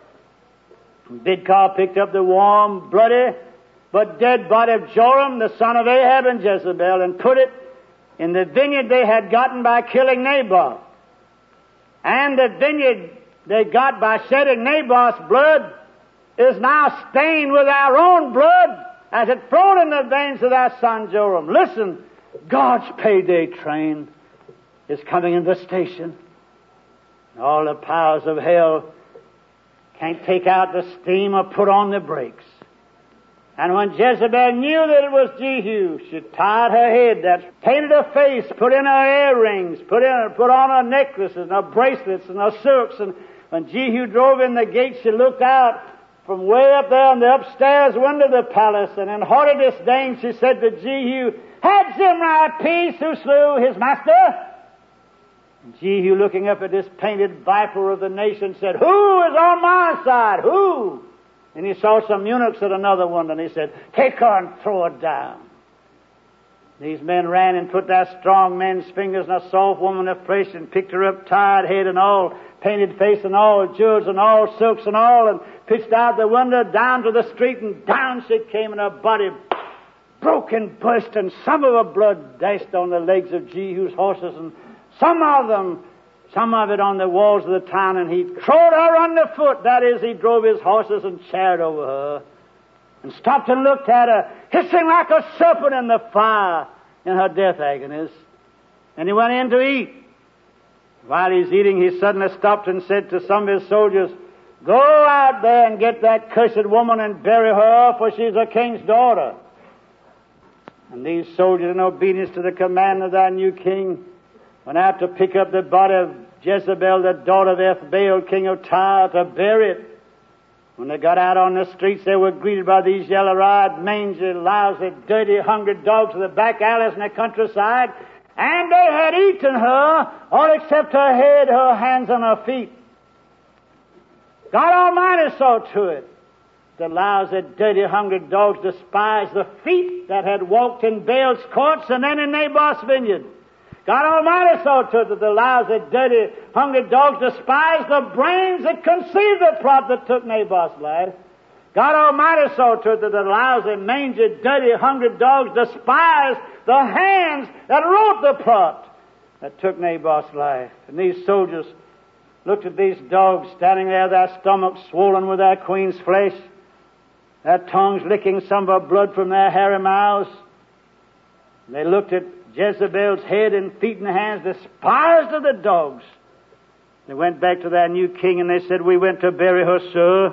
And Bidkar picked up the warm, bloody, but dead body of Joram, the son of Ahab and Jezebel, and put it in the vineyard they had gotten by killing Naboth. And the vineyard they got by shedding Naboth's blood is now stained with our own blood as it flowed in the veins of our son Joram. Listen, God's payday train is coming in the station. All the powers of hell can't take out the steam or put on the brakes. And when Jezebel knew that it was Jehu, she tied her head, that painted her face, put in her earrings, put in, put on her necklaces and her bracelets and her silks. And when Jehu drove in the gate, she looked out from way up there in the upstairs window of the palace, and in haughty disdain she said to Jehu, had Zimri peace who slew his master? And Jehu, looking up at this painted viper of the nation, said, who is on my side? Who? And he saw some eunuchs at another window, and he said, take her and throw her down. These men ran and put their strong men's fingers in a soft woman of flesh and picked her up, tied head and all, painted face and all, jewels and all, silks and all, and pitched out the window down to the street, and down she came, and her body broke and burst, and some of her blood dashed on the legs of Jehu's horses, and some of them, some of it on the walls of the town, and he trod her underfoot. That is, he drove his horses and chariot over her, and stopped and looked at her, hissing like a serpent in the fire in her death agonies. And he went in to eat. While he's eating, he suddenly stopped and said to some of his soldiers, go out there and get that cursed woman and bury her, for she's a king's daughter. And these soldiers, in obedience to the command of their new king, went out to pick up the body of Jezebel, the daughter of Ethbaal, king of Tyre, to bury it. When they got out on the streets, they were greeted by these yellow-eyed, mangy, lousy, dirty, hungry dogs of the back alleys in the countryside, and they had eaten her, all except her head, her hands, and her feet. God Almighty saw to it. The lousy, dirty, hungry dogs despised the feet that had walked in Baal's courts and then in Naboth's vineyard. God Almighty saw to it that the lousy, dirty, hungry dogs despised the brains that conceived the plot that took Naboth's life. God Almighty saw to it that the lousy, mangy, dirty, hungry dogs despised the hands that wrote the plot that took Naboth's life. And these soldiers looked at these dogs standing there, their stomachs swollen with their queen's flesh, their tongues licking some of her blood from their hairy mouths. And they looked at Jezebel's head and feet and hands, despised of the dogs. They went back to their new king and they said, we went to bury her, sir,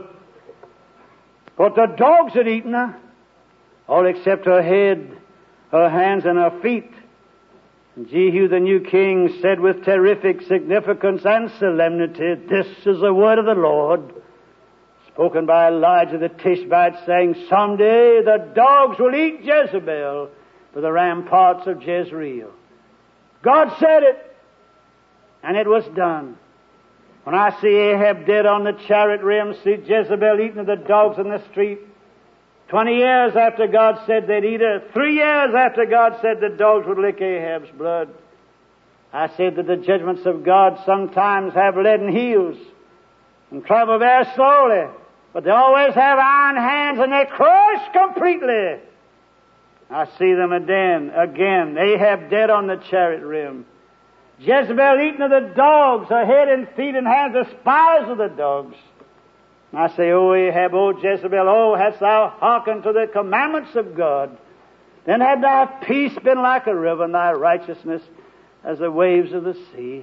but the dogs had eaten her, all except her head, her hands, and her feet. And Jehu, the new king, said with terrific significance and solemnity, this is the word of the Lord, spoken by Elijah the Tishbite, saying, someday the dogs will eat Jezebel for the ramparts of Jezreel. God said it, and it was done. When I see Ahab dead on the chariot rim, see Jezebel eating the dogs in the street, twenty years after God said they'd eat her, three years after God said the dogs would lick Ahab's blood, I said that the judgments of God sometimes have leaden heels and travel very slowly, but they always have iron hands and they crush completely. I see them again, again. Ahab dead on the chariot rim. Jezebel eaten of the dogs, her head and feet and hands despised of the dogs. And I say, O Ahab, O Jezebel, oh, hast thou hearkened to the commandments of God? Then had thy peace been like a river, and thy righteousness as the waves of the sea.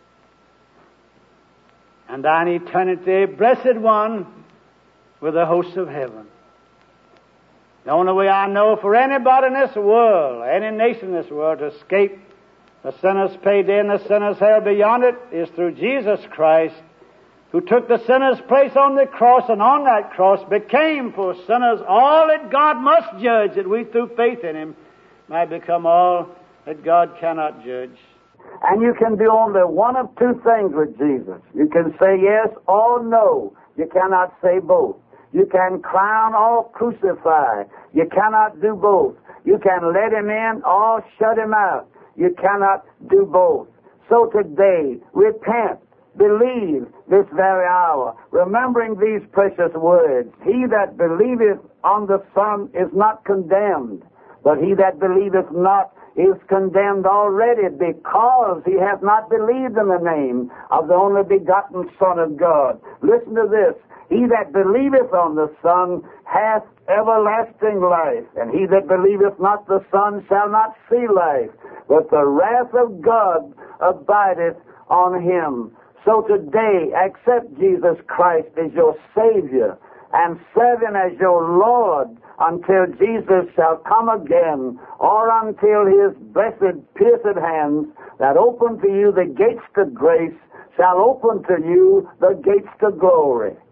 And thine eternity, blessed one, with the hosts of heaven. The only way I know for anybody in this world, any nation in this world, to escape the sinner's payday and the sinner's hell beyond it is through Jesus Christ, who took the sinner's place on the cross, and on that cross became for sinners all that God must judge, that we through faith in Him might become all that God cannot judge. And you can do only one of two things with Jesus. You can say yes or no. You cannot say both. You can crown or crucify. You cannot do both. You can let Him in or shut Him out. You cannot do both. So today, repent, believe this very hour, remembering these precious words. He that believeth on the Son is not condemned, but he that believeth not is condemned already, because he hath not believed in the name of the only begotten Son of God. Listen to this. He that believeth on the Son hath everlasting life, and he that believeth not the Son shall not see life, but the wrath of God abideth on him. So today, accept Jesus Christ as your Savior and serve Him as your Lord until Jesus shall come again, or until His blessed, pierced hands that open to you the gates to grace shall open to you the gates to glory.